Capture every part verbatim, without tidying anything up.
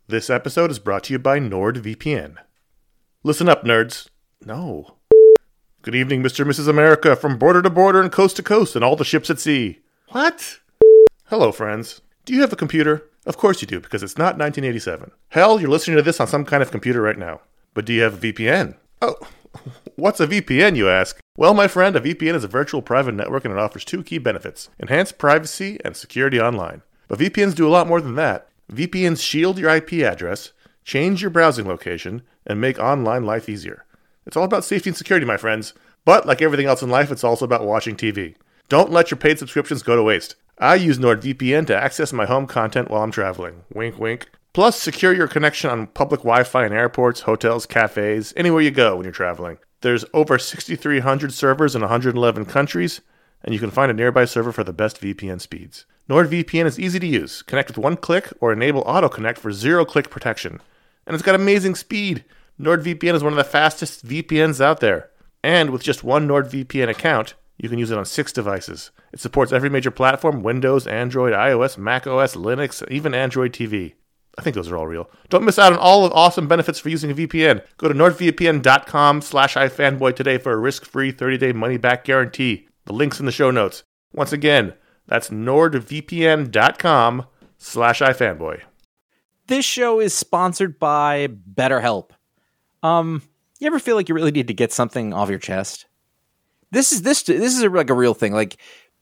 This episode is brought to you by NordVPN. Listen up, nerds. No. Good evening, Mister and Missus America, from border to border and coast to coast and all the ships at sea. What? Hello, friends. Do you have a computer? Of course you do, because it's not nineteen eighty-seven. Hell, you're listening to this on some kind of computer right now. But do you have a V P N? Oh, what's a V P N, you ask? Well, my friend, a V P N is a virtual private network and it offers two key benefits: enhanced privacy and security online. But V P Ns do a lot more than that. V P Ns shield your I P address, change your browsing location, and make online life easier. It's all about safety and security, my friends. But like everything else in life, it's also about watching T V. Don't let your paid subscriptions go to waste. I use NordVPN to access my home content while I'm traveling. Wink, wink. Plus, secure your connection on public Wi-Fi in airports, hotels, cafes, anywhere you go when you're traveling. There's over six thousand three hundred servers in one hundred eleven countries, and you can find a nearby server for the best V P N speeds. NordVPN is easy to use. Connect with one click or enable auto-connect for zero-click protection. And it's got amazing speed. NordVPN is one of the fastest V P Ns out there. And with just one NordVPN account, you can use it on six devices. It supports every major platform: Windows, Android, iOS, macOS, Linux, even Android T V. I think those are all real. Don't miss out on all the awesome benefits for using a V P N. Go to nordvpn.com slash ifanboy today for a risk-free thirty-day money-back guarantee. The link's in the show notes. Once again, that's nordvpn.com slash ifanboy. This show is sponsored by BetterHelp. Um, you ever feel like you really need to get something off your chest? This is this this is a, like a real thing. Like,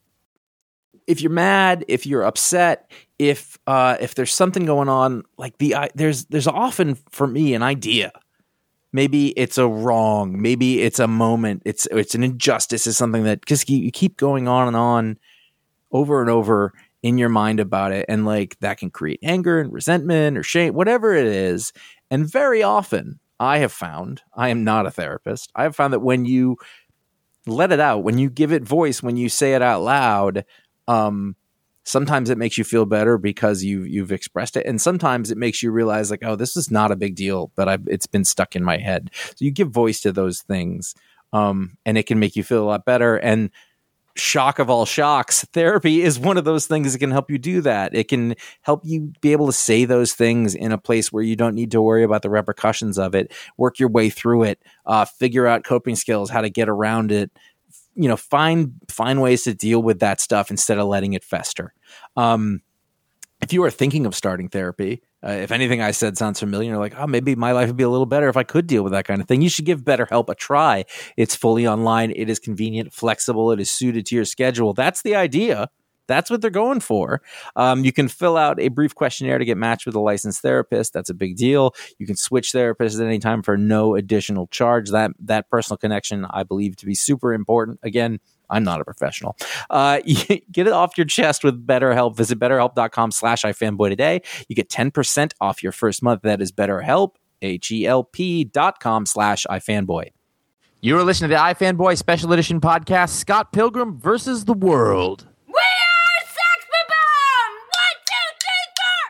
if you're mad, if you're upset, if uh, if there's something going on, like the uh, there's there's often for me an idea. Maybe it's a wrong. Maybe it's a moment. It's it's an injustice. It's something that just you keep going on and on, over and over in your mind about it, and like that can create anger and resentment or shame, whatever it is. And very often, I have found, I am not a therapist, I have found that when you let it out, when you give it voice, when you say it out loud, um, sometimes it makes you feel better because you've you've expressed it, and sometimes it makes you realize like, oh, this is not a big deal, but I've, it's been stuck in my head. So you give voice to those things, um, and it can make you feel a lot better. And shock of all shocks, therapy is one of those things that can help you do that. It can help you be able to say those things in a place where you don't need to worry about the repercussions of it, work your way through it, uh, figure out coping skills, how to get around it, you know, find, find ways to deal with that stuff instead of letting it fester. Um, if you are thinking of starting therapy, uh, if anything I said sounds familiar, you're like, oh, maybe my life would be a little better if I could deal with that kind of thing. You should give BetterHelp a try. It's fully online. It is convenient, flexible. It is suited to your schedule. That's the idea. That's what they're going for. Um, you can fill out a brief questionnaire to get matched with a licensed therapist. That's a big deal. You can switch therapists at any time for no additional charge. That that personal connection, I believe, to be super important. Again, I'm not a professional. Uh, get it off your chest with BetterHelp. Visit betterhelp.com slash ifanboy today. You get ten percent off your first month. That is BetterHelp, H-E-L-P dot com slash ifanboy. You are listening to the iFanboy Special Edition podcast, Scott Pilgrim versus the World. We are Sex Bomb! One, two, three,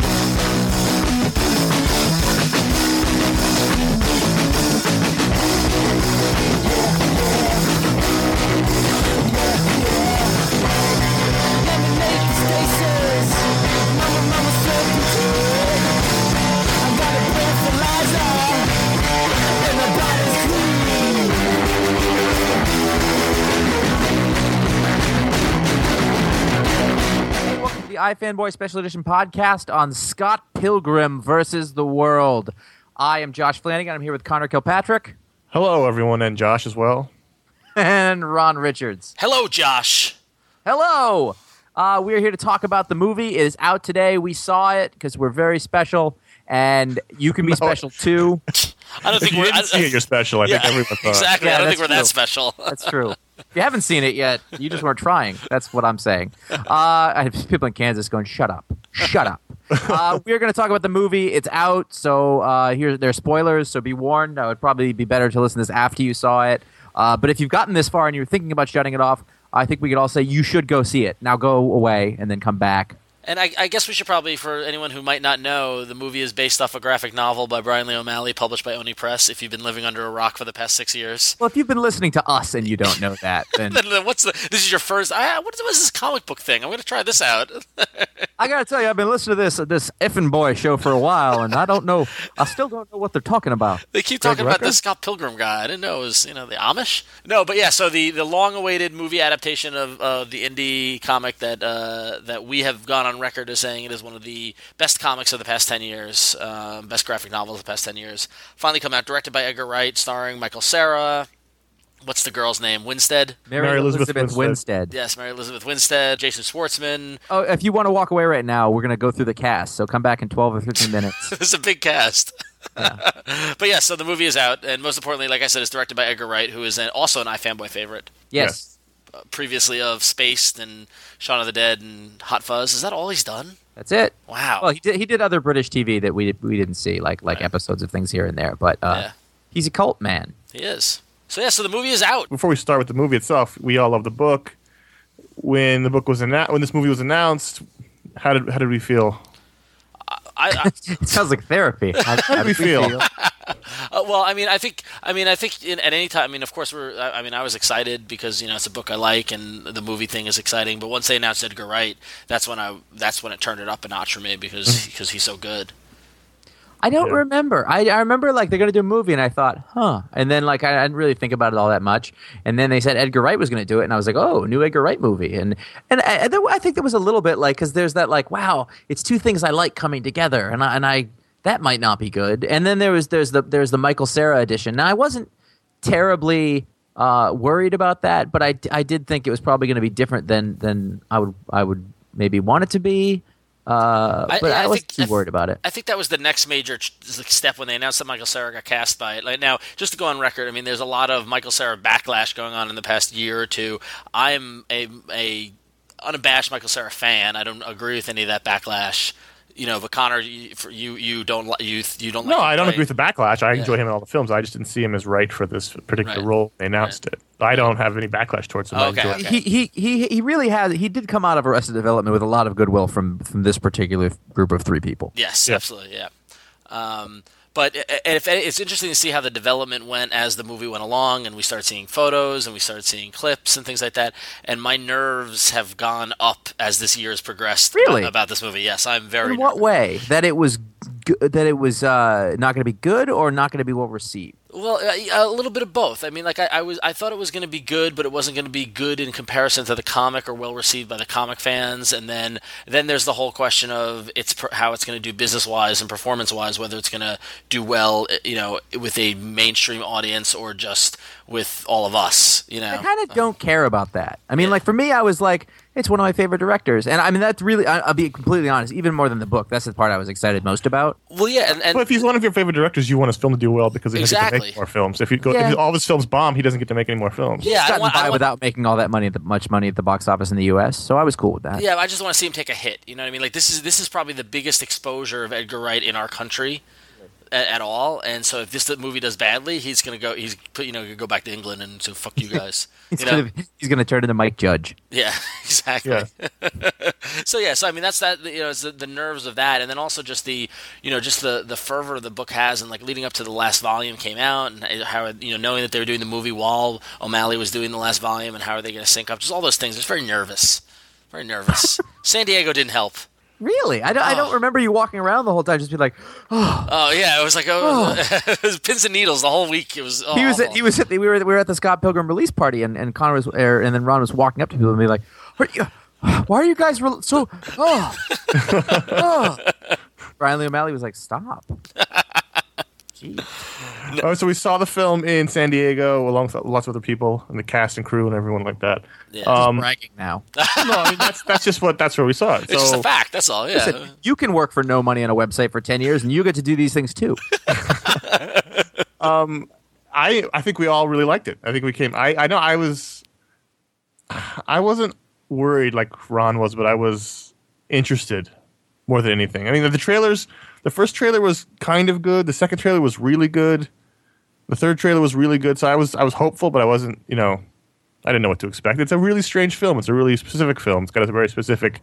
The iFanboy Special Edition podcast on Scott Pilgrim versus the World. I am Josh Flanagan. I'm here with Connor Kilpatrick. Hello, everyone, and Josh as well. And Ron Richards. Hello, Josh. Hello. Uh, we are here to talk about the movie. It is out today. We saw it because we're very special, and you can be No. special too. I don't think If you we're. didn't I, see it, you're special. I yeah, think everyone thought. exactly. Yeah, I don't that's think we're that true. special. That's true. If you haven't seen it yet, you just weren't trying. That's what I'm saying. Uh, I have people in Kansas going, shut up. Shut up. Uh, we're going to talk about the movie. It's out, so uh, here there are spoilers, so be warned. Uh, it would probably be better to listen to this after you saw it. Uh, but if you've gotten this far and you're thinking about shutting it off, I think we could all say you should go see it. Now go away and then come back And I, I guess we should probably, for anyone who might not know, the movie is based off a graphic novel by Brian Lee O'Malley, published by Oni Press. If you've been living under a rock for the past six years, Well, if you've been listening to us and you don't know that, then then, then what's the? This is your first. I, what is this comic book thing? I'm going to try this out. I gotta tell you, I've been listening to this this effing boy show for a while, and I don't know, I still don't know what they're talking about. They keep Greg talking about Rucka? the Scott Pilgrim guy. I didn't know it was, you know, the Amish. No, but yeah. So the, the long-awaited movie adaptation of uh, the indie comic that uh, that we have gone on record as saying it is one of the best comics of the past ten years, uh, best graphic novel of the past ten years. Finally come out, directed by Edgar Wright, starring Michael Cera. What's the girl's name? Winstead. Mary, Mary Elizabeth, Elizabeth Winstead. Yes, Mary Elizabeth Winstead. Jason Schwartzman. Oh, if you want to walk away right now, we're gonna go through the cast. So come back in twelve or fifteen minutes. It's a big cast. But yeah, so the movie is out, and most importantly, like I said, it's directed by Edgar Wright, who is an, also an iFanboy favorite. Yes, Uh, previously of Spaced and Shaun of the Dead and Hot Fuzz. Is that all he's done? that's it. Wow. Well, he did he did other British T V that we we didn't see, like like episodes of things here and there. But uh, Yeah. he's a cult man. He is. So yeah, so the movie is out. Before we start with the movie itself, we all love the book. When the book was announced, when this movie was announced, how did how did we feel? I, I It sounds like therapy. How, how did we feel? uh, well, I mean, I think, I mean, I think in, at any time. I mean, of course, we're. I, I mean, I was excited because you know it's a book I like, and the movie thing is exciting. But once they announced Edgar Wright, that's when I. That's when it turned it up a notch for me because because he's so good. I don't Yeah. remember. I, I remember like they're going to do a movie, and I thought, huh. And then like I, I didn't really think about it all that much. And then they said Edgar Wright was going to do it, and I was like, oh, new Edgar Wright movie. And and I, and there, I think there was a little bit like because there's that like, wow, it's two things I like coming together, and I and I that might not be good. And then there was there's the there's the Michael Cera edition. Now I wasn't terribly uh, worried about that, but I, I did think it was probably going to be different than than I would I would maybe want it to be. Uh, I- but yeah, I, I wasn't think- too worried about it. I think that was the next major ch- step when they announced that Michael Cera got cast by it. Like now, just to go on record, I mean, there's a lot of Michael Cera backlash going on in the past year or two. I'm a a unabashed Michael Cera fan. I don't agree with any of that backlash. You know, but Connor, you for you, you don't li- you you don't. No, like I don't right? agree with the backlash. I Yeah. enjoy him in all the films. I just didn't see him as right for this particular Right. role. They announced it. I don't have any backlash towards him. I Okay, enjoy okay. it. He, he he he really has. He did come out of Arrested Development with a lot of goodwill from from this particular group of three people. Yes, Yeah. absolutely, yeah. Um, but i- i- if it's interesting to see how the development went as the movie went along, and we started seeing photos and we started seeing clips and things like that. And my nerves have gone up as this year has progressed. Really? about, about this movie. Yes, I'm very. In what nervous. way? That it was go- that it was uh, not going to be good or not going to be well received. Well, a, a little bit of both. I mean, like I, I was, I thought it was going to be good, but it wasn't going to be good in comparison to the comic or well received by the comic fans. And then, then there's the whole question of it's per, how it's going to do business wise and performance wise, whether it's going to do well, you know, with a mainstream audience or just with all of us. You know, I kind of don't care about that. I mean, Yeah. like for me, I was like, it's one of my favorite directors, and I mean that's really. I, I'll be completely honest. Even more than the book, that's the part I was excited most about. well, yeah, and, and Well, if he's one of your favorite directors, you want his film to do well because he doesn't get to Exactly. make more films. If, you go, Yeah. if all of his films bomb, he doesn't get to make any more films. yeah, I Gotten want, by I want, without making all that money, at the, much money at the box office in the U S. So I was cool with that. yeah, I just want to see him take a hit. You know what I mean? Like this is this is probably the biggest exposure of Edgar Wright in our country at, at all. And so if this movie does badly, he's gonna go. He's you know gonna go back to England and so fuck you guys. He's you know? gonna he's gonna turn into Mike Judge. Yeah, exactly. Yeah. So yeah, so I mean that's that. You know, it's the, the nerves of that, and then also just the, you know, just the the fervor the book has, and like leading up to the last volume came out, and how you know knowing that they were doing the movie while O'Malley was doing the last volume, and how are they going to sync up? Just all those things. Just very nervous, very nervous. San Diego didn't help. Really? I don't, I don't Oh. remember you walking around the whole time just be like, Oh yeah, it was like oh, it was pins and needles the whole week. It was oh, he was at, awful. he was at the, we were we were at the Scott Pilgrim release party and and Connor was er, and then Ron was walking up to people and be like, "Are you- why are you guys re- so oh, oh. Brian Lee O'Malley was like, stop. Jeez. Oh, so we saw the film in San Diego along with lots of other people and the cast and crew and everyone like that. Yeah. Um, Bragging now. no, I mean, that's that's just what that's where we saw it. It's just So a fact. That's all. Yeah. Listen, you can work for no money on a website for ten years and you get to do these things too. I I think we all really liked it. I think we came. I I know I was. I wasn't worried like Ron was, but I was interested more than anything. I mean, the, the trailers. The first trailer was kind of good. The second trailer was really good. The third trailer was really good. So I was I was hopeful, but I wasn't. You know, I didn't know what to expect. It's a really strange film. It's a really specific film. It's got a very specific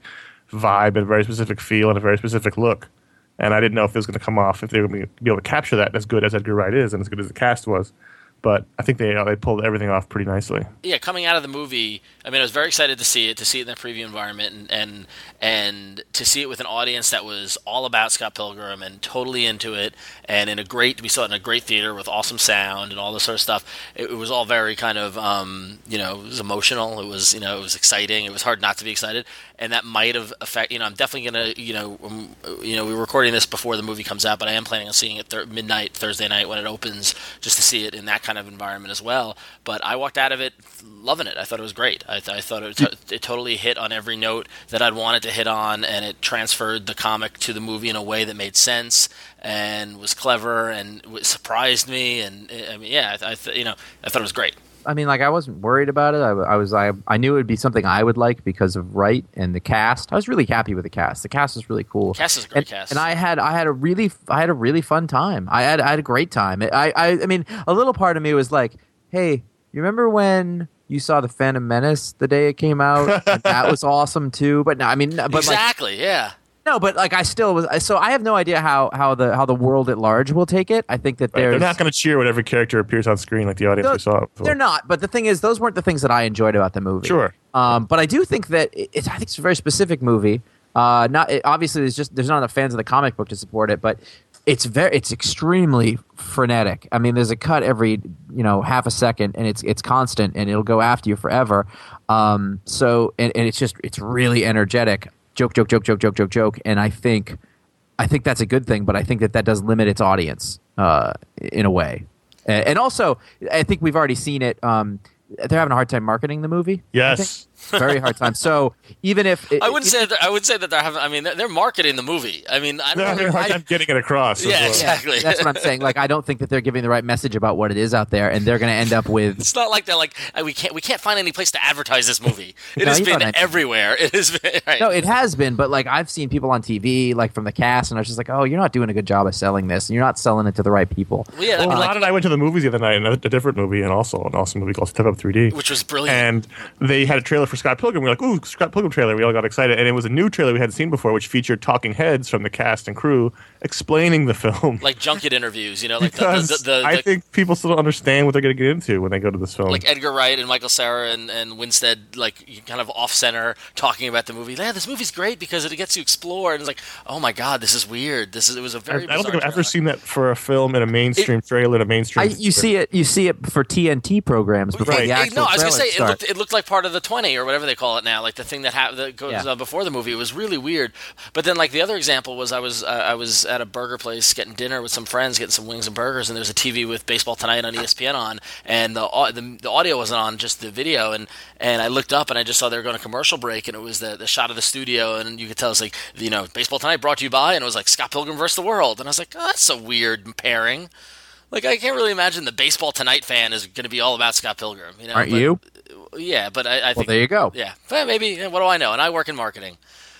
vibe and a very specific feel and a very specific look. And I didn't know if it was going to come off, if they were going to be able to capture that as good as Edgar Wright is and as good as the cast was. But I think they uh, they pulled everything off pretty nicely. Yeah, coming out of the movie, I mean, I was very excited to see it, to see it in the preview environment, and and, and to see it with an audience that was all about Scott Pilgrim and totally into it, and in a great, we saw it in a great theater with awesome sound and all this sort of stuff. It, it was all very kind of, um, you know, it was emotional. It was, you know, it was exciting. It was hard not to be excited, and that might have affected. You know, I'm definitely gonna, you know, um, you know, we're recording this before the movie comes out, but I am planning on seeing it th- midnight Thursday night when it opens, just to see it in that kind of environment as well. But I walked out of it loving it. I thought it was great. I, th- I thought it, t- it totally hit on every note that I'd wanted to hit on, and it transferred the comic to the movie in a way that made sense and was clever and w- surprised me. And I mean, yeah, I, I th- you know, I thought it was great. I mean, like, I wasn't worried about it. I, I was, I, I knew it would be something I would like because of Wright and the cast. I was really happy with the cast. The cast is really cool. Cast is a great and, cast. and I had, I had a really, I had a really fun time. I had, I had a great time. I, I, I mean, a little part of me was like, hey, you remember when you saw the Phantom Menace the day it came out? And that was awesome too. But no, I mean, but exactly, like, yeah. No, but like I still was. So I have no idea how, how the how the world at large will take it. I think that Right. there's They're not going to cheer when every character appears on screen like the audience No, we saw it before. They're not. But the thing is, those weren't the things that I enjoyed about the movie. Sure. Um, but I do think that it, it's. I think it's a very specific movie. Uh, not it, obviously there's just there's not enough fans of the comic book to support it, but it's very it's extremely frenetic. I mean, there's a cut every you know half a second, and it's it's constant, and it'll go after you forever. Um, so and, and it's just it's really energetic. Joke, joke, joke, joke, joke, joke, joke, and I think, I think that's a good thing. But I think that that does limit its audience uh, in a way, and, and also I think we've already seen it. Um, they're having a hard time marketing the movie. Yes. Very hard time. So even if it, I wouldn't say that, I would say that they're having. I mean, they're, they're marketing the movie. I mean, I They're don't having a know. hard I, time getting it across. as Yeah, well. exactly. that's what I'm saying. Like, I don't think that they're giving the right message about what it is out there, and they're going to end up with. It's not like they're like "Uh, we can't we can't find any place to advertise this movie. It No, has you know been what I mean. everywhere. It has been. Right. No, it has been, but like I've seen people on T V, like from the cast, and I was just like, "Oh, you're not doing a good job of selling this, and you're not selling it to the right people." Well, yeah, I Well, mean, Rod like, and I went to the movies the other night, and a, a different movie, and also an awesome movie called Step Up three D. which was brilliant. And they had a trailer for Scott Pilgrim. We were like, ooh, Scott Pilgrim trailer. We all got excited. And it was a new trailer we hadn't seen before, which featured talking heads from the cast and crew explaining the film. like junket interviews, you know, like the, because the, the, the, I the think people still don't understand what they're going to get into when they go to this film. like Edgar Wright and Michael Cera and, and Winstead, like kind of off center talking about the movie. Yeah, this movie's great because it gets you explore, and it's like, oh my god, this is weird. This is it was a I, very. I don't think I've bizarre ever trailer. seen that for a film in a mainstream trailer in a mainstream. I, you see it, you see it for T N T programs before Right. the Hey, actual no, I was gonna trailers say it start. looked, it looked like part of the twenty or whatever they call it now, like the thing that ha- that goes Yeah. uh, before the movie. It was really weird. But then, like the other example was, I was uh, I was at a burger place getting dinner with some friends, getting some wings and burgers, and there's a T V with Baseball Tonight on E S P N on, and the au- the, the audio wasn't on, just the video, and and I looked up and I just saw they were going to commercial break, and it was the the shot of the studio, and you could tell it's like, you know, Baseball Tonight brought to you by, and it was like Scott Pilgrim versus the World, and I was like, oh, that's a weird pairing. Like, I can't really imagine the Baseball Tonight fan is going to be all about Scott Pilgrim. You know, Aren't but- you? Yeah, but I, I Well, think there you go. yeah, but maybe yeah, what do I know? And I work in marketing.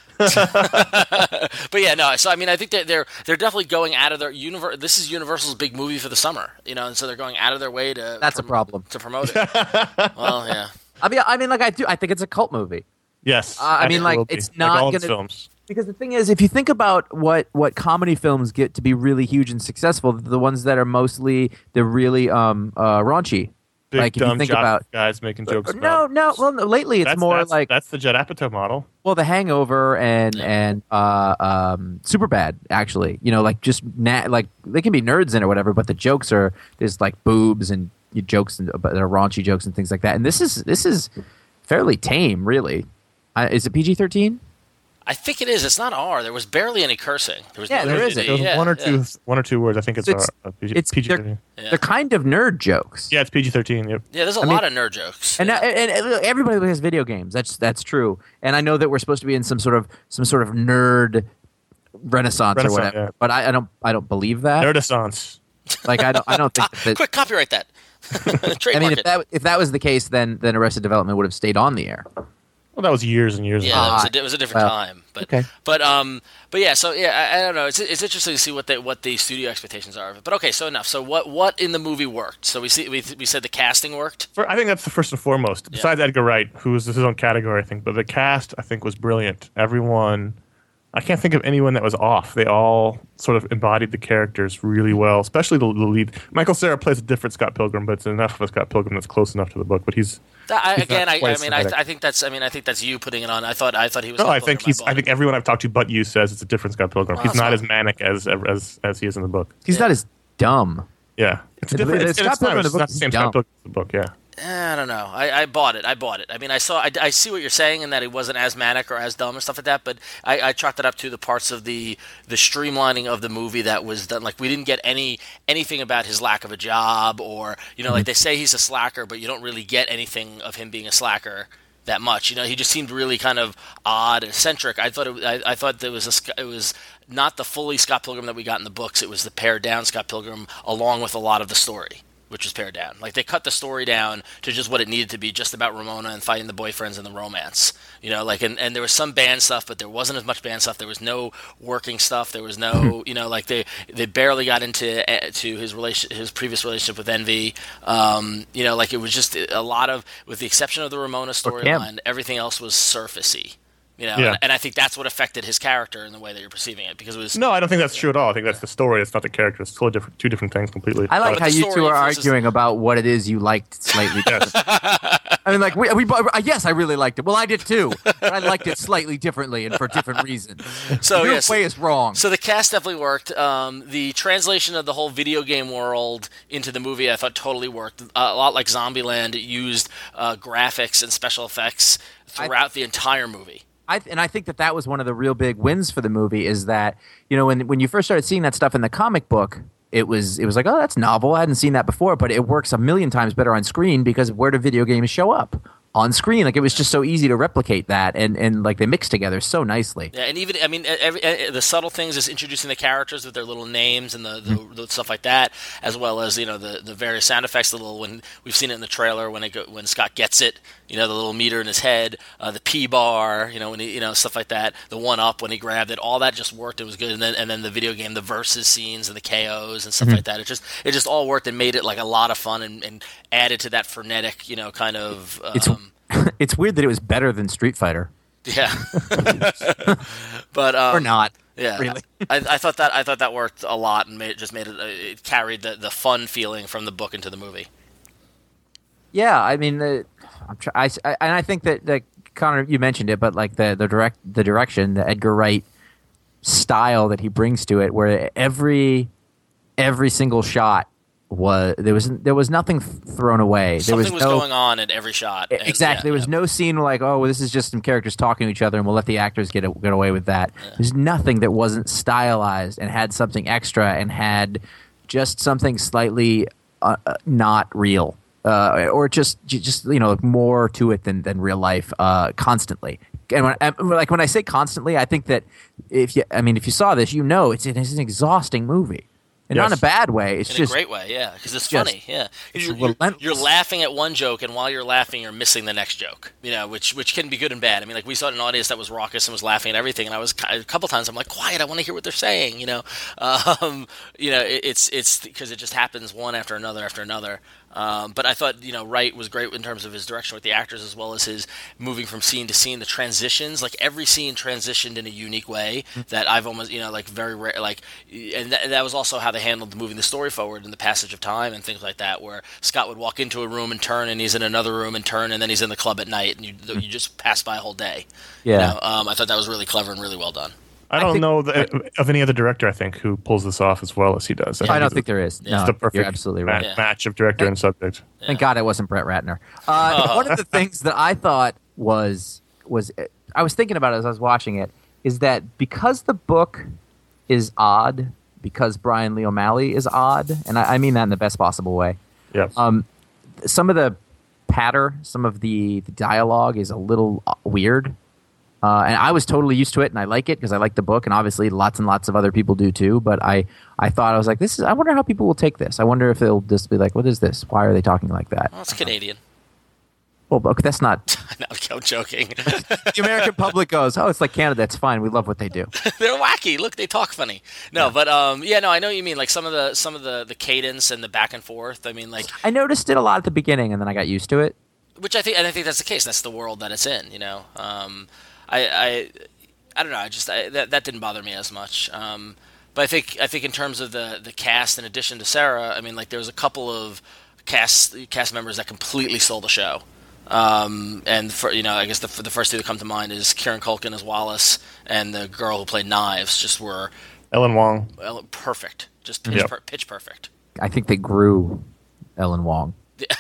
But yeah, no. So I mean, I think that they're they're definitely going out of their universe. This is Universal's big movie for the summer, you know, and so they're going out of their way to. That's a prom- problem. to promote it. Well, yeah. I mean, I mean, like I do. I think it's a cult movie. Yes. Uh, I mean, it like, will be. it's Like not all his gonna- films. Because the thing is, if you think about what, what comedy films get to be really huge and successful, the ones that are mostly they're really um uh raunchy. Big like if you dumb think jock about guys making jokes. no, about. no. Well, no, lately it's That's, more that's, like that's the Judd Apatow model. well, The Hangover and and uh um Superbad actually. You know, like just na- like they can be nerds in it or whatever, but the jokes are there's like boobs and jokes and but they're raunchy jokes and things like that. And this is this is fairly tame, really. Uh, is it P G thirteen? I think it is. It's not R. There was barely any cursing. There was Yeah, no there nudity. isn't. There was Yeah, one or yeah. two, one or two words. I think it's, It's- uh, P G, it's- P G they're- thirteen. Yeah. They're kind of nerd jokes. Yeah, it's P G thirteen. Yep. Yeah, there's a I lot mean- of nerd jokes. And, yeah. uh, and, and everybody has video games. That's that's true. And I know that we're supposed to be in some sort of some sort of nerd renaissance, or Renaissance, whatever. yeah. But I, I don't I don't believe that. Nerdissance. Like I don't I don't think that. Quick, copyright that. I Trademark mean, if it. that if that was the case, then then Arrested Development would have stayed on the air. Well, that was years and years Yeah, ago. it was, a, it was a different well, time. But okay. but um but yeah, so yeah, I, I don't know. It's it's interesting to see what the what the studio expectations are of it. But okay, so enough. So what what in the movie worked? So we see we we said the casting worked. For, I think that's the first and foremost. Besides Edgar Wright, who was his own category, I think, but the cast I think was brilliant. Everyone, I can't think of anyone that was off. They all sort of embodied the characters really well, especially the, the lead. Michael Cera plays a different Scott Pilgrim, but it's enough of a Scott Pilgrim that's close enough to the book. But he's, That, I, he's again, I, quite I mean, I, sympathetic. I think that's I mean, I think that's you putting it on. I thought I thought he was. No, Scott I think Pilgrim. he's. bought I it. think everyone I've talked to, but you, says it's a different Scott Pilgrim. Oh, he's that's not fine. as manic as as as he is in the book. He's not as dumb. Yeah, it's The- different. the It's, Scott it's, not, Pilgrim in it's the not book the is same dumb. Scott Pilgrim in the book. Yeah. Eh, I don't know. I, I bought it. I bought it. I mean, I saw. I, I see what you're saying in that he wasn't as manic or as dumb and stuff like that. But I, I chalked it up to the parts of the the streamlining of the movie that was done. Like we didn't get any anything about his lack of a job, or you know, like they say he's a slacker, but you don't really get anything of him being a slacker that much. You know, he just seemed really kind of odd, eccentric. I thought it, I, I thought there was a Sc- it was not the fully Scott Pilgrim that we got in the books. It was the pared down Scott Pilgrim along with a lot of the story, which was pared down. Like they cut the story down to just what it needed to be, just about Ramona and fighting the boyfriends and the romance. You know, like and, and there was some band stuff, but there wasn't as much band stuff. There was no working stuff. There was no, you know, like they they barely got into uh, to his relation his previous relationship with Envy. Um, you know, like it was just a lot of, with the exception of the Ramona storyline, everything else was surfacey. You know, Yeah. and, and I think that's what affected his character in the way that you're perceiving it, because it was No, I don't think that's true at all. I think that's the story. It's not the character. It's totally different, two different things completely. I like But how the you story two are influences- arguing about what it is you liked slightly different. I mean, like, we, we, bo- yes, I really liked it. Well, I did too, but I liked it slightly differently and for different reasons. So, Your yes. way is wrong. So the cast definitely worked. Um, the translation of the whole video game world into the movie, I thought, totally worked. Uh, a lot like Zombieland, it used uh, graphics and special effects throughout the entire movie. I, and I think that that was one of the real big wins for the movie is that, you know, when when you first started seeing that stuff in the comic book, it was it was like, oh, that's novel. I hadn't seen that before, but it works a million times better on screen because where do video games show up? On screen. Like it was just so easy to replicate that, and, and like they mix together so nicely. Yeah, and even I mean, every, uh, the subtle things is introducing the characters with their little names and the, the, Mm-hmm. the stuff like that, as well as you know the, the various sound effects. The little when we've seen it in the trailer when it go, when Scott gets it, you know, the little meter in his head, uh, the P bar, you know, when he, you know stuff like that. The one up when he grabbed it, all that just worked. It was good, and then and then the video game, the versus scenes and the K Os and stuff Mm-hmm. like that. It just it just all worked and made it like a lot of fun and, and added to that frenetic, you know, kind of. Um, It's it's weird that it was better than Street Fighter. Yeah, but um, Or not. Yeah, really. I, I thought that I thought that worked a lot and made, just made it. Uh, it carried the, the fun feeling from the book into the movie. Yeah, I mean, the, I'm try, I, I, and I think that, like Connor, you mentioned it, but like the the direct the direction, the Edgar Wright style that he brings to it, where every every single shot was there was there was nothing thrown away. There Something was, was, no, going on at every shot. and- exactly. yeah, there was yeah. no scene like, oh, well, this is just some characters talking to each other, and we'll let the actors get a, get away with that. There's nothing that wasn't stylized and had something extra and had just something slightly uh, uh, not real, uh, or just just you know more to it than than real life. Uh, constantly, and when, and like when I say constantly, I think that if you, I mean, if you saw this, you know, it's it's an exhausting movie. And not in Yes. a bad way. It's In just a great way, yeah, because it's just- funny, yeah. it's You're, you're, relentless. you're laughing at one joke, and while you're laughing, you're missing the next joke. You know, which which can be good and bad. I mean, like we saw an audience that was raucous and was laughing at everything, and I was a couple times I'm like, quiet, I want to hear what they're saying. You know, um, you know, it, it's it's because it just happens one after another after another. Um, but I thought, you know, Wright was great in terms of his direction with the actors, as well as his moving from scene to scene, the transitions. Like every scene transitioned in a unique way that I've almost, you know, like very rare. Like, and that, that was also how they handled moving the story forward in the passage of time and things like that. Where Scott would walk into a room and turn, and he's in another room and turn, and then he's in the club at night, and you you just pass by a whole day. Yeah. You know? um, I thought that was really clever and really well done. I don't think- know the, of any other director, I think, who pulls this off as well as he does. I don't it's- think there is. It's No, the perfect you're absolutely ma- right. Yeah. match of director and subject. Thank God it wasn't Brett Ratner. Uh, one of the things that I thought was was I was thinking about it as I was watching it is that because the book is odd, because Brian Lee O'Malley is odd, and I, I mean that in the best possible way. Yes. Um, some of the patter, some of the, the dialogue is a little uh, weird. Uh, and I was totally used to it, and I like it because I like the book, and obviously lots and lots of other people do too. But I, I thought I was like, this is. I wonder how people will take this. I wonder if they'll just be like, "What is this? Why are they talking like that?" Well, it's Canadian. Well, okay, that's not No, I'm joking. The American public goes, oh, it's like Canada. It's fine. We love what they do. They're wacky. Look, they talk funny. No, yeah. but um, yeah, no, I know what you mean. Like some of the some of the, the cadence and the back and forth. I mean, like I noticed it a lot at the beginning, and then I got used to it. Which I think, and I think that's the case. That's the world that it's in. You know, um, I, I, I don't know. I just I, that that didn't bother me as much. Um, but I think I think in terms of the the cast, in addition to Sarah, I mean, like there was a couple of cast cast members that completely stole the show. Um, and for, you know, I guess the the first two that come to mind is Kieran Culkin as Wallace, and the girl who played Knives just were Ellen Wong. Perfect, just pitch, yep. per, pitch perfect. I think they grew Ellen Wong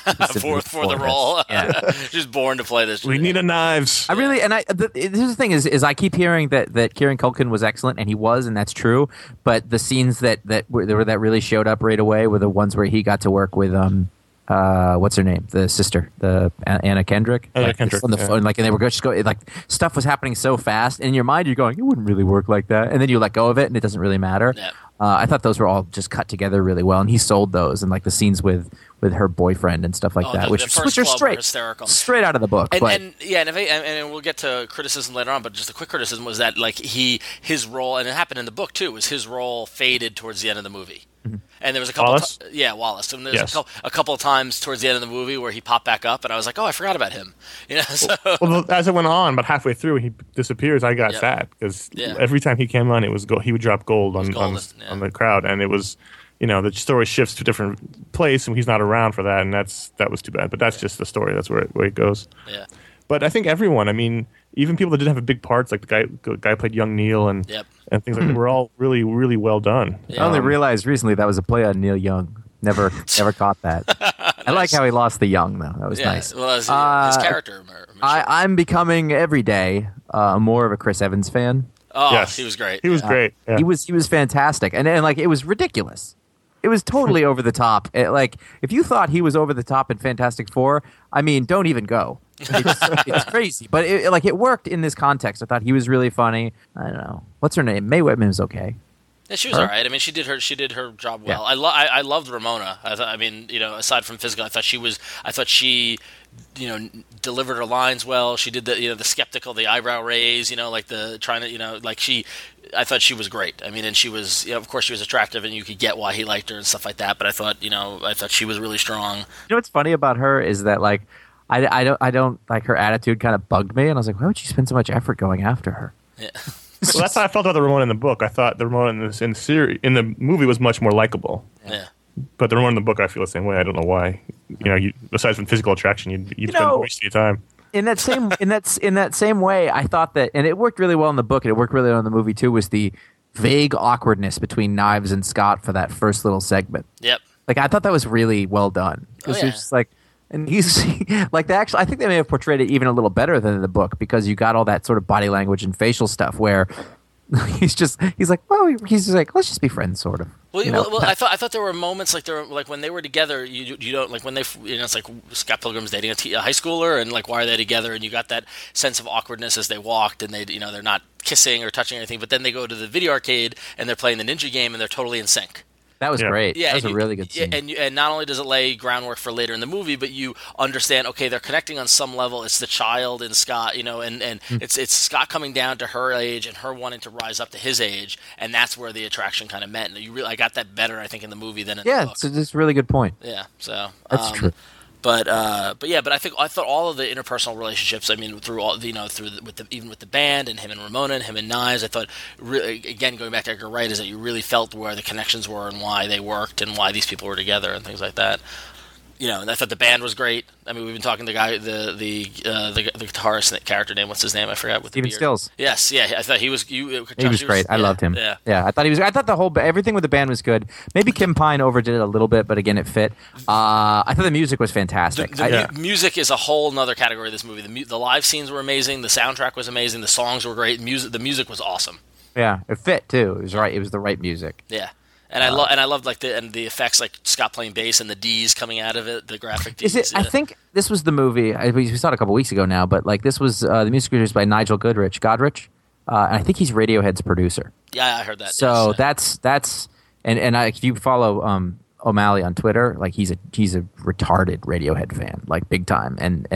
for for the role. Yeah. Just born to play this. We need a Knives. I really and I. The, this is the thing is is I keep hearing that that Kieran Culkin was excellent, and he was, and that's true. But the scenes that that were there were that really showed up right away were the ones where he got to work with um. Uh, what's her name? The sister, the Anna Kendrick. Anna like, Kendrick. On the yeah. phone, like, and they were just going, like, stuff was happening so fast. And in your mind, you're going, it wouldn't really work like that. And then you let go of it, and it doesn't really matter. Yeah. Uh, I thought those were all just cut together really well, and he sold those, and like the scenes with, with her boyfriend and stuff like oh, that, the, which, the first which are club straight, were hysterical. straight out of the book. And, but, and yeah, and, if I, and, and we'll get to criticism later on, but just a quick criticism was that like he his role, and it happened in the book too, was his role faded towards the end of the movie. Mm-hmm. And there was a couple, Wallace? T- yeah, Wallace. And there was Yes. a, couple, a couple of times towards the end of the movie where he popped back up, and I was like, oh, I forgot about him. You know, so Well, as it went on, but halfway through he disappears. I got Yep. sad because Yeah. every time he came on, it was go- he would drop gold on on, golden, yeah. on the crowd, and it was, you know, the story shifts to a different place, and he's not around for that, and that's that was too bad. But that's just the story. That's where it, where it goes. yeah, But I think everyone, I mean, even people that didn't have big parts, like the guy the guy who played young Neil and Yep. and things like that, were all really really well done. Yeah. I only Um, realized recently that was a play on Neil Young. Never, never caught that. I like how he lost the young though. That was yeah. nice. Well, his, Uh, his character. Mer- Mer- I, I'm becoming every day uh, more of a Chris Evans fan. oh, yes. he was great. He was great. Yeah. He was he was fantastic, and and like it was ridiculous. It was totally over the top. It, like if you thought he was over the top in Fantastic Four, I mean, don't even go. It's, it's crazy, but it, like it worked in this context. I thought he was really funny. I don't know what's her name. Mae Whitman was okay. Yeah, she was Her? all right. I mean, she did her she did her job well. Yeah. I, lo- I I loved Ramona. I thought. I mean, you know, aside from physical, I thought she was. I thought she, you know, delivered her lines well. She did the you know the skeptical, the eyebrow raise. You know, like the trying to you know like she. I thought she was great. I mean, and she was. You know, of course, she was attractive, and you could get why he liked her and stuff like that. But I thought, you know, I thought she was really strong. You know what's funny about her is that like I, I don't I don't like her attitude kind of bugged me, and I was like, why would you spend so much effort going after her? Yeah. Well, that's how I felt about the Ramona in the book. I thought the Ramona in this in the series in the movie was much more likable. Yeah. But the Ramona in the book, I feel the same way. I don't know why. You know, you, aside from physical attraction, you'd, you'd You spend know- wasting your time. In that same in that in that same way, I thought that, and it worked really well in the book, and it worked really well in the movie too. Was the vague awkwardness between Knives and Scott for that first little segment? Yep. Like I thought that was really well done because Oh, you're yeah. just like, and he's like the actual. I think they may have portrayed it even a little better than in the book because you got all that sort of body language and facial stuff where he's just he's like, well, he's just like, let's just be friends, sort of. Well, You know? well, well, I thought I thought there were moments like there were like when they were together. You you don't like when they you know it's like Scott Pilgrim's dating a, t- a high schooler and like why are they together? And you got that sense of awkwardness as they walked and they you know they're not kissing or touching or anything. But then they go to the video arcade and they're playing the ninja game and they're totally in sync. That was Yeah. great. Yeah, that was and a you- really good yeah, scene. and you, and not only does it lay groundwork for later in the movie, but you understand. Okay, they're connecting on some level. It's the child in Scott, you know, and, and Hmm. it's it's Scott coming down to her age and her wanting to rise up to his age, and that's where the attraction kind of met. And you really, I got that better, I think, in the movie than in the yeah, book. it's, it's a really good point. Yeah, so That's um, true. But uh, but yeah, but I think I thought all of the interpersonal relationships. I mean, through all you know, through the, with the, even with the band and him and Ramona and him and Knives, I thought really again going back to Edgar Wright is that you really felt where the connections were and why they worked and why these people were together and things like that. You know, and I thought the band was great. I mean, we've been talking to the guy, the the uh, the, the guitarist and character name. What's his name? I forgot. With Steven the beard. Stills. Yes, yeah. I thought he was. You, He was great. I yeah, loved him. Yeah. yeah. I thought he was. I thought the whole everything with the band was good. Maybe Kim Pine overdid it a little bit, but again, it fit. Uh, I thought the music was The, fantastic. the I, Yeah. mu- music is a whole nother category of this movie. The, mu- the live scenes were amazing. The soundtrack was amazing. The songs were great. Music. The music was awesome. yeah, it fit too. It was right. It was the right music. Yeah, and I love and I loved like the and the effects like Scott playing bass and the D's coming out of it, the graphic D's. Is it? I yeah. think this was the movie. I, we saw it a couple weeks ago now, but like this was uh, the music produced by Nigel Goodrich. Godrich, uh, and I think he's Radiohead's producer. Yeah, I heard that. So yes. that's that's and and I, if you follow um, O'Malley on Twitter, like he's a he's a retarded Radiohead fan, like big time, and and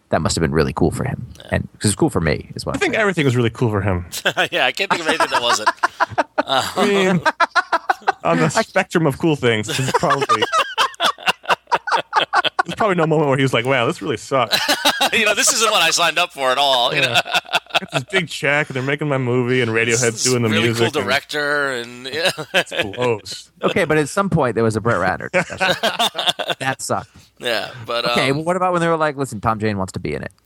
that must have been really cool for him, yeah. and because it's cool for me as well. I think everything was really cool for him. Yeah, I can't think of anything that wasn't. Uh, I mean, on the spectrum of cool things, there's probably there's probably no moment where he was like, "Wow, this really sucks." You know, this isn't what I signed up for at all. You Yeah. know, Got this big check, and they're making my movie, and Radiohead's doing the really music. cool director, and, and yeah. And blows. Okay, but at some point there was a Brett Ratner discussion. That sucked. yeah, but Okay, um, well, what about when they were like, "Listen, Tom Jane wants to be in it"?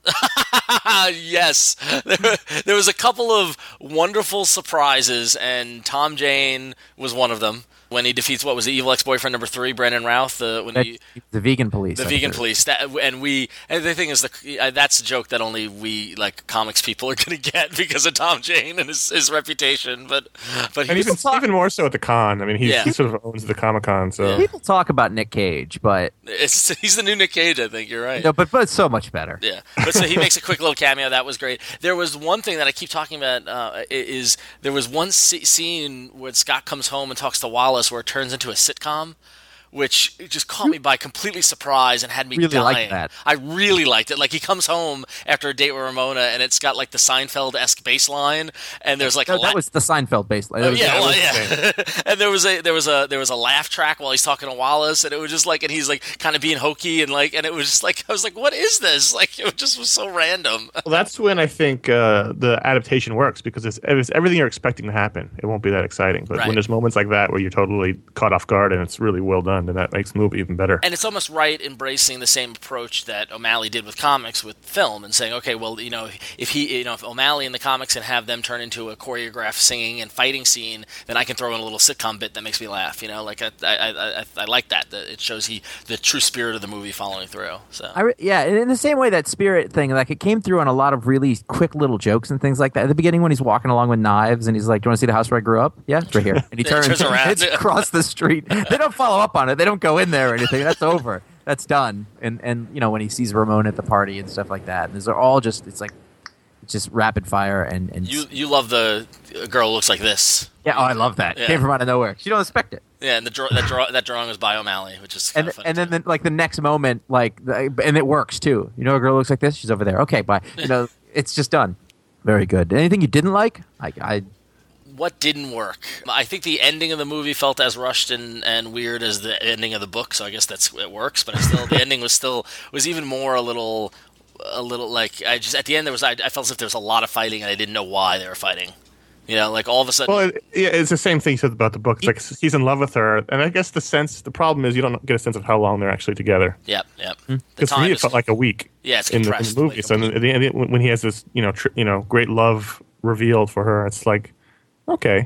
yes, there, there was a couple of wonderful surprises, and Tom Jane was one of them. When he defeats, what was the evil ex-boyfriend number three, Brandon Routh? The when That- he, the vegan police. the I'm vegan sure. police, that, and we, and the thing is, the uh, that's a joke that only we like comics people are going to get because of Tom Jane and his, his reputation. But but And he even, even more so at the con. I mean, he, Yeah. he sort of owns the Comic Con, so Yeah. People talk about Nick Cage, but it's, he's the new Nick Cage. I think you're right. no, but but it's so much better. Yeah, but so he makes a quick little cameo. That was great. There was one thing that I keep talking about uh, is there was one c- scene where Scott comes home and talks to Wallace, where it turns into a sitcom, which just caught me by completely surprise and had me Really dying. liked that. I really liked it. Like he comes home after a date with Ramona, and it's got like the Seinfeld-esque bass line, and there's like No, a that la- was the Seinfeld baseline. Oh, yeah, well, yeah. And there was a there was a there was a laugh track while he's talking to Wallace, and it was just like, and he's like kind of being hokey, and like, and it was just like, I was like, what is this? Like, it just was so random. well, that's when I think uh, the adaptation works because it's, if it's everything you're expecting to happen. It won't be that exciting. But Right. when there's moments like that where you're totally caught off guard and it's really well done, then that makes the movie even better. And it's almost right embracing the same approach that O'Malley did with comics with film, and saying, okay, well, you know, if he, you know, if O'Malley in the comics can have them turn into a choreographed singing and fighting scene, then I can throw in a little sitcom bit that makes me laugh. You know, like I, I, I, I like that. That it shows he the true spirit of the movie following through. So I re- yeah, and in the same way that Spirit thing, like it came through on a lot of really quick little jokes and things like that. At the beginning, when he's walking along with knives, and he's like, "Do you want to see the house where I grew up?" Yeah, it's right here. And he Yeah, turns, turns around. It's across the street. They don't follow up on it. They don't go in there or anything. That's over. That's done. And and you know when he sees Ramon at the party and stuff like that, and these are all just it's like it's just rapid fire and and you you love the a girl who looks like this. yeah. Oh, I love that. Yeah. Came from out of nowhere. You don't expect it. Yeah, and the draw, that draw, that drawing was by O'Malley, which is kind And of funny. and then the, like the next moment, like the, and it works too. You know, a girl looks like this. She's over there. Okay, bye. You know, it's just done. Very good. Anything you didn't like? I, I What didn't work? I think the ending of the movie felt as rushed and, and weird as the ending of the book, so I guess that's it works. But I still, the ending was still was even more a little, a little like I just at the end there was I, I felt as if there was a lot of fighting and I didn't know why they were fighting. You know, like all of a sudden. Well, it, yeah, it's the same thing you said about the book. It's like he's in love with her, and I guess the sense, the problem is you don't get a sense of how long they're actually together. Yep, yep. Hmm. The Because for time me, it is- felt like a week. Yeah, it's in the, in compressed, the movie. like a so week. at the end, when he has this, you know, tr- you know, great love revealed for her, it's like, okay,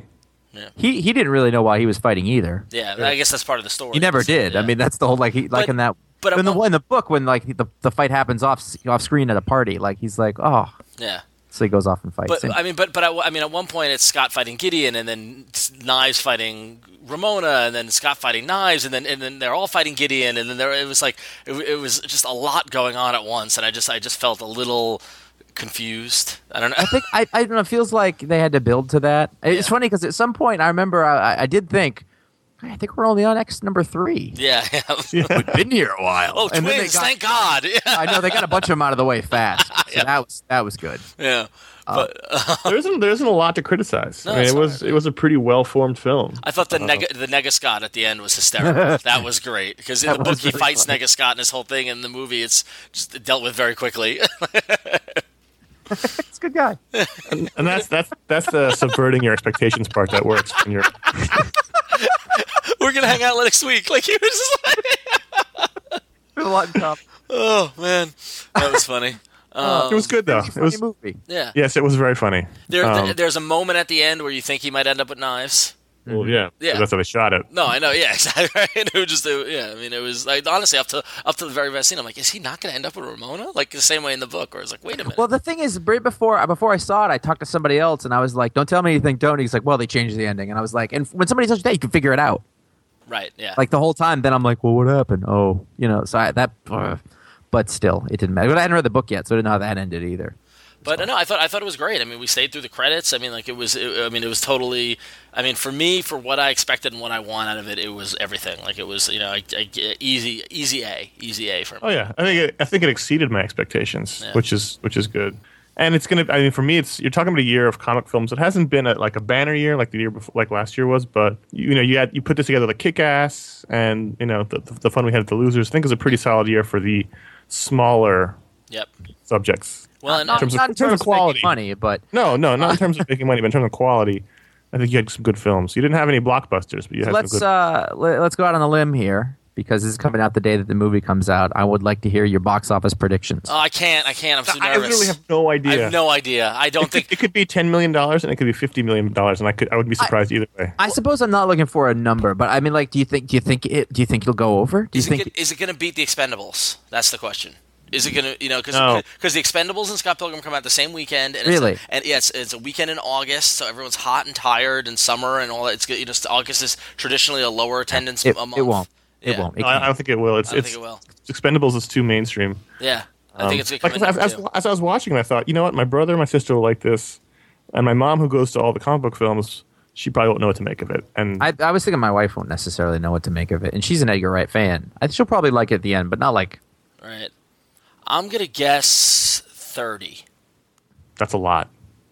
he he didn't really know why he was fighting either. yeah, I guess that's part of the story. He never did. I Yeah. mean, that's the whole like he like But- in that. but in at the one- in the book when like the the fight happens off off screen at a party, like he's like, oh, yeah. so he goes off and fights. But And- I mean, but but at, I mean, at one point it's Scott fighting Gideon, and then Knives fighting Ramona, and then Scott fighting Knives, and then and then they're all fighting Gideon, and then there it was like it, it was just a lot going on at once, and I just I just felt a little confused. I don't know. I think I, I don't know. It feels like they had to build to that. It's Yeah. funny because at some point I remember I, I did think, I think we're only on X number three. yeah, yeah. We've been here a while. Oh, And then they twins! got- Thank God. Yeah, I know they got a bunch of them out of the way fast. So Yeah. that was that was good. yeah. But uh, there isn't there isn't a lot to criticize. No, I mean, it's it was all right. it was a pretty well formed film. I thought the nega, the Nega Scott at the end was hysterical. That was great because in That the book was he really fights funny. Nega Scott, and this whole thing in the movie it's just dealt with very quickly. It's a good guy. And that's that's that's the subverting your expectations part that works when you're. We're gonna hang out next week. Like he was just like, There's a lot in top. oh man, that was funny. Um, It was good though. It Funny was movie. yeah. yes, it was very funny. There, Um, there- there's a moment at the end where you think he might end up with knives. well, yeah, Yeah. that's how they shot it. No, I know. Yeah, exactly. Right? It was just, it, yeah. I mean, it was like honestly up to up to the very best scene. I'm like, is he not going to end up with Ramona? Like the same way in the book, where it's like, wait a minute. Well, the thing is, right before before I saw it, I talked to somebody else, and I was like, "Don't tell me anything, don't." He's like, "Well, they changed the ending," and I was like, "And when somebody tells you that, you can figure it out." right? Yeah. Like the whole time, then I'm like, "Well, what happened?" Oh, you know, so I, that. Uh, but still, it didn't matter. But I hadn't read the book yet, so I didn't know how that ended either. But uh, no, I thought I thought it was great. I mean, we stayed through the credits. I mean, like it was. It, I mean, it was totally. I mean, for me, for what I expected and what I want out of it, it was everything. Like it was, you know, I, I, easy, easy A, easy A for me. Oh yeah, I think it, I think it exceeded my expectations, Yeah. which is which is good. And it's gonna. I mean, for me, it's you're talking about a year of comic films. It hasn't been a, like a banner year like the year before, like last year was. But you know, you had you put this together like Kick-Ass, and you know the, the, the fun we had at the Losers. I think it was a pretty solid year for the smaller Yep. subjects. Well, and, Not, terms of- not in in terms terms of of making quality. money, but No, no, not in terms of making money, but in terms of quality. I think you had some good films. You didn't have any blockbusters, but you had let's some good. uh, let, let's go out on a limb here because this is coming out the day that the movie comes out. I would like to hear your box office predictions. oh, I can't. I can't. I'm so I nervous. literally have no I idea. have no idea. I don't it, could, think. it could be ten million dollars and it could be fifty million dollars, and I could I would be surprised either way. I suppose I'm not looking for a number, but I mean, like, do you think? Do you think it? Do you think it'll go over? Do you Is it, think? gonna, is it going to beat the Expendables? That's the question. Is it gonna, you know, because No. because the Expendables and Scott Pilgrim come out the same weekend, and Really? it's a, and yeah, it's, it's a weekend in August, so everyone's hot and tired, and summer and all that. It's good, you know, August is traditionally a lower attendance it, a month. it won't. It Yeah. won't. It No, I, I can't. don't think it will. It's I don't it's think it will. Expendables is too mainstream. Yeah, I Um, think it's like, going to come in as, number as, two. as I was watching, I thought, you know what, my brother and my sister will like this, and my mom, who goes to all the comic book films, she probably won't know what to make of it. And I, I was thinking my wife won't necessarily know what to make of it, and she's an Edgar Wright fan. I, she'll probably like it at the end, but not like. Right. I'm going to guess thirty. that's a lot.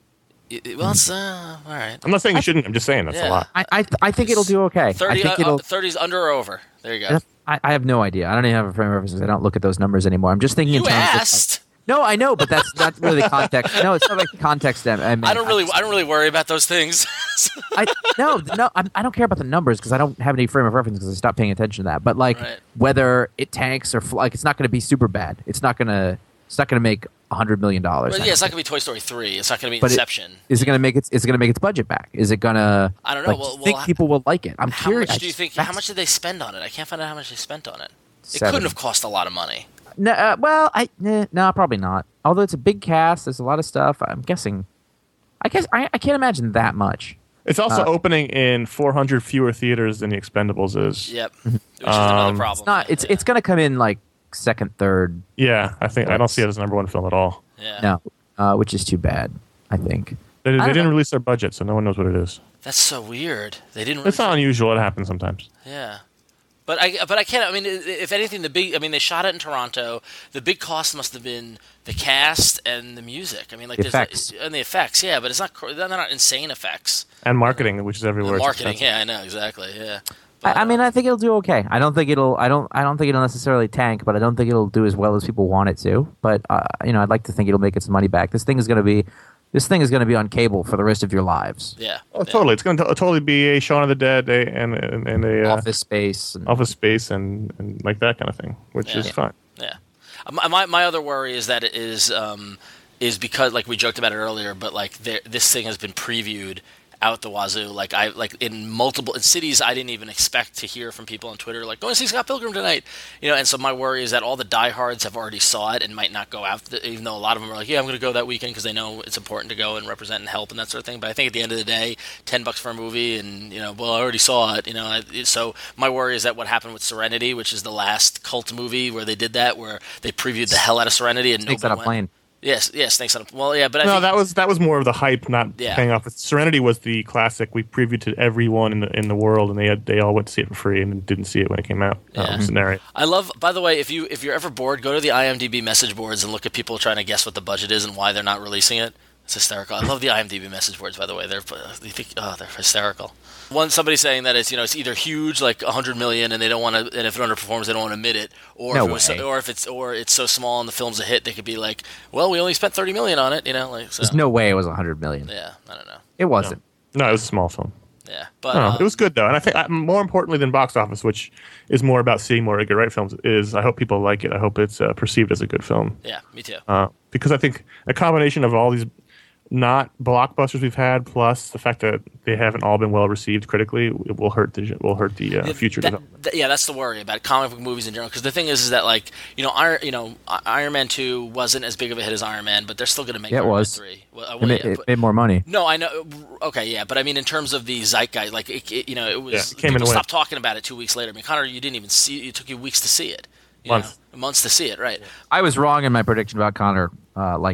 It- it- well, it's uh, all right. I'm not saying you shouldn't. I'm just saying that's Yeah. a lot. I I, I think it'll do okay. I thirty. think Uh, it'll. uh, thirty's under or over. There you go. I, I have no idea. I don't even have a frame of reference. 'Cause I don't look at those numbers anymore. I'm just thinking You in terms of. asked. No, I know, but that's not really the context. No, it's not like the context. I, mean, I don't really. I, I don't really worry about those things. I no, no, I'm, I don't care about the numbers because I don't have any frame of reference because I stopped paying attention to that. But like Right. whether it tanks or fl- like, it's not going to be super bad. It's not going to. It's not going to make a hundred million dollars. But yeah, it's not going to be Toy Story three. It's not going to be But it- Inception. Is it going to make its? Is it going to make its budget back? Is it going to? I don't know. Like, Well- do you think well, people will like it? I'm How curious. much I do you just- think? How that's- much did they spend on it? I can't find out how much they spent on it. It Seven. couldn't have cost a lot of money. No, uh, well, I eh, no, probably not. Although it's a big cast, there's a lot of stuff. I'm guessing. I guess I, I can't imagine that much. It's also Uh, opening in four hundred fewer theaters than the Expendables is. Yep. Which is another Um, problem. It's not. It's yeah. it's going to come in like second, third. Yeah, I think I don't see it as a number one film at all. Yeah. No, uh, which is too bad. I think. They, they don't didn't know. release their budget, so no one knows what it is. That's so weird. They didn't. It's really- not unusual. It happens sometimes. Yeah. But I, but I can't. I mean, i- if anything, the big. I mean, they shot it in Toronto. The big cost must have been the cast and the music. I mean, like The there's effects. and the effects. Yeah, but it's not. cr- They're not insane effects. And marketing, which is The everywhere. It's marketing. expensive. Yeah, I know exactly. Yeah. But, I, I mean, I think it'll do okay. I don't think it'll. I don't. I don't think it'll necessarily tank, but I don't think it'll do as well as people want it to. But uh, you know, I'd like to think it'll make its money back. This thing is going to be. This thing is going to be on cable for the rest of your lives. yeah. Oh, yeah. totally. It's going to totally be a Shaun of the Dead a, and, and, and a uh, Office Space. And, office space and, and like that kind of thing, which Yeah. is fine. Yeah. Um, My my other worry is that it is um is because like we joked about it earlier, but like there, this thing has been previewed out the wazoo. Like I like in multiple in cities I didn't even expect to hear from people on Twitter like, "Going to see Scott Pilgrim tonight," you know. And so my worry is that all the diehards have already saw it and might not go out, the, even though a lot of them are like, "Yeah, I'm going to go that weekend because they know it's important to go and represent and help and that sort of thing." But I think at the end of the day, ten bucks for a movie, and you know, well, I already saw it, you know. I, so my worry is that what happened with Serenity, which is the last cult movie where they did that, where they previewed the hell out of Serenity and Snakes nobody on a went. plane. Yes, yes, Snakes on a Well, yeah, but I No, think, that was that was more of the hype not Yeah. paying off. Serenity was the classic. We previewed to everyone in the in the world, and they had they all went to see it for free and didn't see it when it came out. Yeah. Um, scenario. I love. By the way, if you if you're ever bored, go to the IMDb message boards and look at people trying to guess what the budget is and why they're not releasing it. It's hysterical. I love the IMDb message boards. By the way, they're they think, oh, they're hysterical. One somebody saying that it's you know it's either huge like a hundred million and they don't want to and if it underperforms they don't want to admit it or No if it was way. so, or if it's or it's so small and the film's a hit they could be like well we only spent thirty million on it you know like so. There's no way it was a hundred million. Yeah, I don't know. It wasn't. No, it was a small film. Yeah, but No, uh, it was good though, and I think uh, more importantly than box office, which is more about seeing more Edgar Wright films, is I hope people like it. I hope it's uh, perceived as a good film. yeah, me too. Uh, because I think a combination of all these not blockbusters we've had, plus the fact that they haven't all been well received critically, it will hurt the will hurt the uh, future That- development. that- yeah, that's the worry about comic book movies in general. Because the thing is, is that like you know, Iron, you know, I- Iron Man two wasn't as big of a hit as Iron Man, but they're still going to make Yeah, it Iron Man was. three. Well, uh, It, well, made, yeah, it but- made more money. no, I know. Okay, yeah, but I mean, in terms of the zeitgeist, like it, it, you know, it was Yeah, it came in people a way. stopped talking about it two weeks later. I mean, Connor, you didn't even see. It took you weeks to see it. You Months. know, months to see it, right? I was wrong in my prediction about Connor uh, liking it.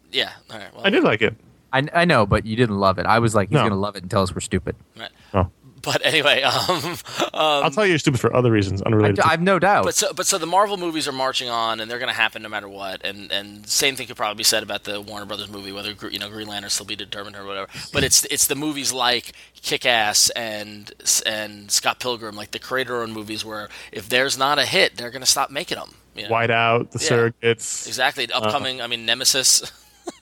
Yeah. All right. Well, I did like it. I, I know, but you didn't love it. I was like, he's No. going to love it and tell us we're stupid. Right. Oh. But anyway, um, I'll tell you you're stupid for other reasons I, unrelated. to- I've no doubt. But so, but so the Marvel movies are marching on, and they're going to happen no matter what. And and same thing could probably be said about the Warner Brothers movie, whether you know Green Lantern still be determined or whatever. But it's it's the movies like Kick-Ass and and Scott Pilgrim, like the creator-owned movies, where if there's not a hit, they're going to stop making them. You know? Whiteout, the Yeah. Surrogates. Exactly. Uh-huh. Upcoming, I mean, Nemesis.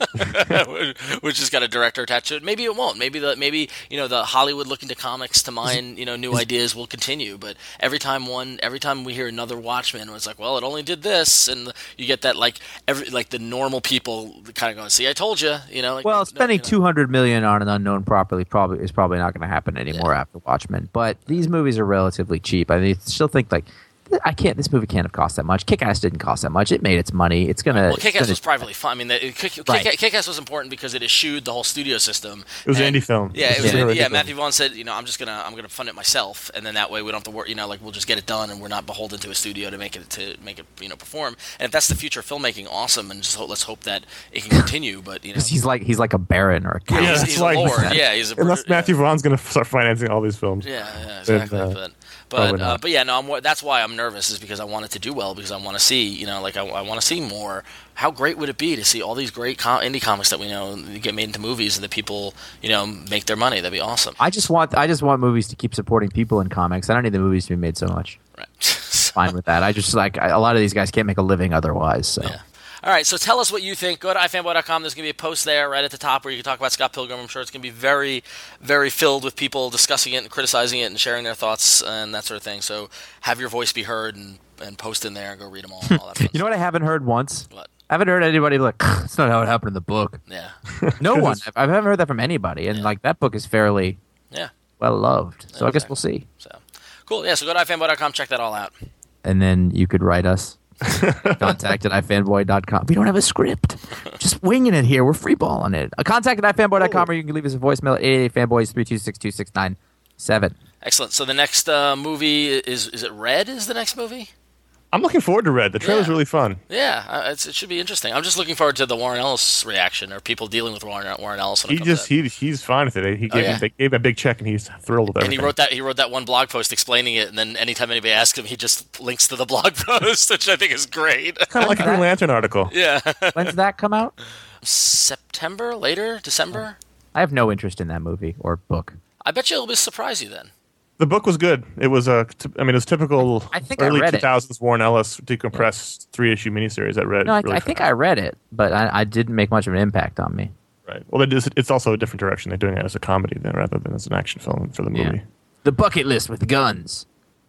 Which has got a director attached to it. Maybe it won't. Maybe the maybe you know the Hollywood looking to comics to mine you know new ideas will continue. But every time one every time we hear another Watchmen, it's like, well, it only did this, and you get that like every like the normal people kind of going, see, I told you, you know. Like, well, no, spending you know. two hundred million on an unknown property probably is probably not going to happen anymore after Watchmen. But these movies are relatively cheap. I mean, still think like I can't. This movie can't have cost that much. Kick-Ass didn't cost that much. It made its money. It's gonna. Well, it's Kick-Ass gonna- was privately funded. I mean, the, Kick, Right. Kick, Kick-Ass was important because it eschewed the whole studio system. It was an And- indie film. Yeah, it It was. was Yeah, an indie film. Matthew Vaughn said, you know, I'm just gonna I'm gonna fund it myself, and then that way we don't have to work. You know, like we'll just get it done, and we're not beholden to a studio to make it to make it you know perform. And if that's the future of filmmaking, awesome. And just hope, let's hope that it can continue. But you know, He's like he's like a baron or a count. Yeah, he's, that's he's a like- lord. Yeah, he's a Unless yeah. Matthew Vaughn's going to start financing all these films. Yeah, yeah, exactly. uh, but but probably uh, not. but yeah, no, I'm, wa- that's why I'm nervous is because I want it to do well because I want to see, you know, like I, I want to see more. How great would it be to see all these great com- indie comics that we know get made into movies and that people, you know, make their money? That'd be awesome. I just want I just want movies to keep supporting people in comics. I don't need the movies to be made so much. Right. Fine with that. I just like I, a lot of these guys can't make a living otherwise. So. Yeah. All right, so tell us what you think. Go to i fanboy dot com. There's going to be a post there right at the top where you can talk about Scott Pilgrim. I'm sure it's going to be very, very filled with people discussing it and criticizing it and sharing their thoughts and that sort of thing. So have your voice be heard and, and post in there and go read them all. And all that fun You know what I haven't heard once? What? I haven't heard anybody be like, it's not how it happened in the book. Yeah. No one. I haven't heard that from anybody. And like that book is fairly Yeah. well loved. So I guess Okay. we'll see. So cool. Yeah, so go to i fanboy dot com. Check that all out. And then you could write us. Contact at i fanboy dot com. We don't have a script. Just winging it here. We're freeballing it. A contact at i fanboy dot com or you can leave us a voicemail at eight eight eight fanboys three two six two six nine seven. Excellent. So the next uh, movie is is it Red? Is the next movie? I'm looking forward to Red. The trailer's Yeah. really fun. Yeah, uh, it's, it should be interesting. I'm just looking forward to the Warren Ellis reaction or people dealing with Warren, Warren Ellis. When He it comes just out. he he's fine with it. He gave yeah. him, they gave him a big check and he's thrilled with and everything. he wrote that he wrote that one blog post explaining it, and then anytime anybody asks him, he just links to the blog post, which I think is great. kind of like a Green Lantern article. yeah, When's that come out? September later, December. I have no interest in that movie or book. I bet you it'll be surprise you then. The book was good. It was a, t- I mean, it was typical I think I early read it. two thousands Warren Ellis decompressed three issue miniseries. I read. No, I, really I think I read it, but I, I didn't make much of an impact on me. right. Well, it is, it's also a different direction. They're doing it as a comedy then, rather than as an action film for the movie. Yeah. The bucket list with guns.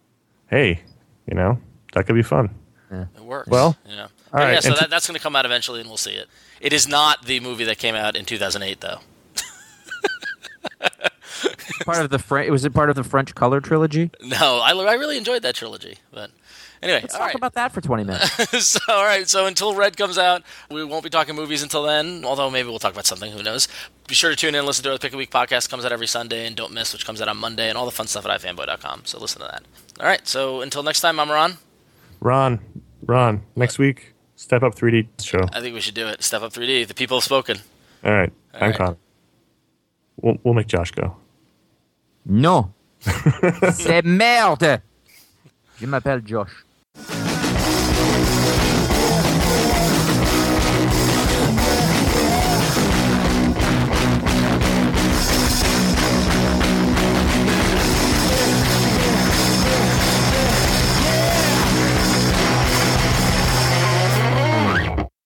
Hey, you know that could be fun. It works. Well, you know. all But right, yeah, so and that, to- that's going to come out eventually, and we'll see it. It is not the movie that came out in two thousand eight, though. Part of the French. Was it part of the French Color trilogy? No, I, I really enjoyed that trilogy, but anyway, Let's all talk right. about that for twenty minutes. so, all right. So until Red comes out, we won't be talking movies until then. Although maybe we'll talk about something. Who knows? Be sure to tune in and listen to our Pick a Week podcast. Comes out every Sunday, and Don't Miss, which comes out on Monday, and all the fun stuff at i fanboy dot com. So listen to that. All right. So until next time, I'm Ron. Ron, Ron, next week, Step Up three D show. I think we should do it. Step Up three D. The people have spoken. All right, All I'm right. Connor. We'll, we'll make Josh go. Non. C'est merde. Je m'appelle Josh.